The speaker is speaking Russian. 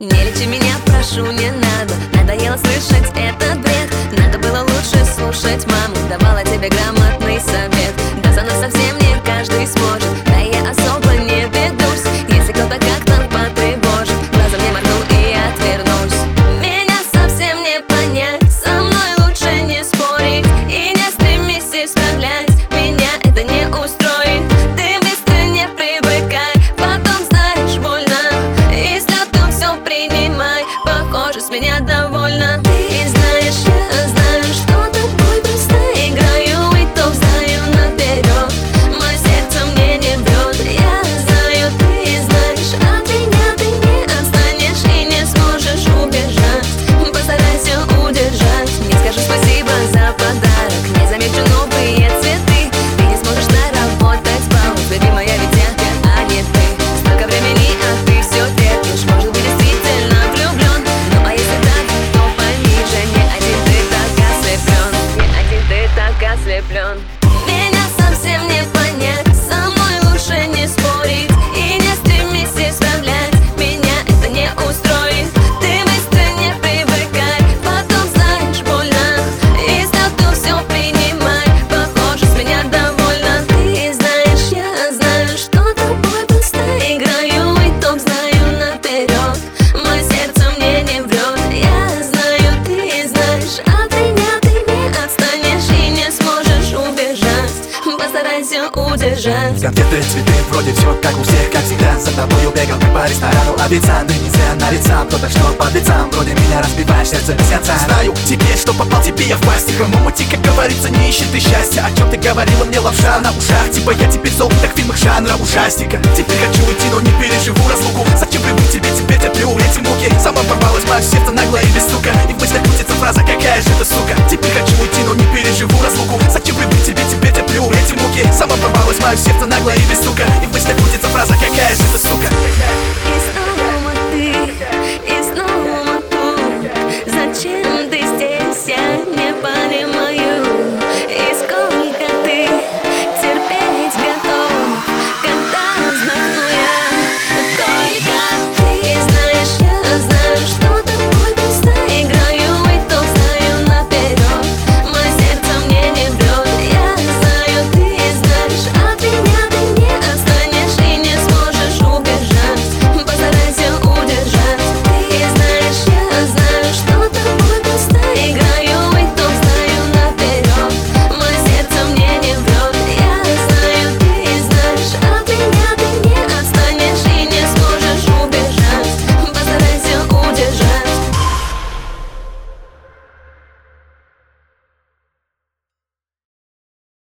Не лечи меня, прошу, не надо. Надоело слышать этот бред. Надо было лучше слушать маму. Давала тебе грамотный совет. Да за нас совсем не каждый сможет. Да я особо не ведусь. Если кто-то как-то потревожит, глазом не моргну и отвернусь. Меня совсем не понять, со мной лучше не спорить. И не стремись исправлять, меня это не устроит. Ты быстро не привыкай, потом знаешь больно. И с летом все принимай, похоже, с меня довольно. Ты знаешь, я знаю, что тобой просто играю. И то знаю наперед, мое сердце мне не врет. Я знаю, ты знаешь, от меня ты не отстанешь и не сможешь убежать. Постарайся удержать. Не скажу спасибо за подарок, не замечу новые цветы. Ты не сможешь наработать балл, любимая, ведь я, а не ты. Столько времени, а ты все терпишь. Может быть, действительно влюблен. Ну а если так, то пойми же, не один ты так ослеплен. Не один ты так ослеплен. Меня совсем не понять, со мной лучше не спорить. И не стремись исправлять, меня это не устроит. Ты быстро не привыкай, потом знаешь больно. И статус все принимай, похоже, с меня довольно. Ты знаешь, я знаю, что тобой просто играю. И то знаю наперед, мое сердце мне не врет. Я знаю, ты знаешь, от меня ты не отстанешь и не сможешь убежать. Постарайся удержать. Конфеты, цветы, вроде все как у всех, как всегда. За тобою бегал как по ресторану официант. Ты нельзя на лицам, кто-то что под лицам. Вроде меня разбиваешь сердце без конца. Знаю теперь, что попал тебе я в пасть. Хомомути, как говорится, не ищет ты счастья. О чем ты говорила мне лапша на ушах. Типа я теперь зол, так в фильмах жанра ужастика. Теперь хочу уйти, но не переживу разлуку. Зачем привык тебе, теперь терплю эти муки. Сама порвалась мое сердце нагло и без стука. И в мыслях крутится фраза, какая же ты сука. Теперь хочу уйти, но не переживу разлуку. Зачем привык тебе, теперь терплю эти муки. Сама порвалась мое сердце нагло и без стука.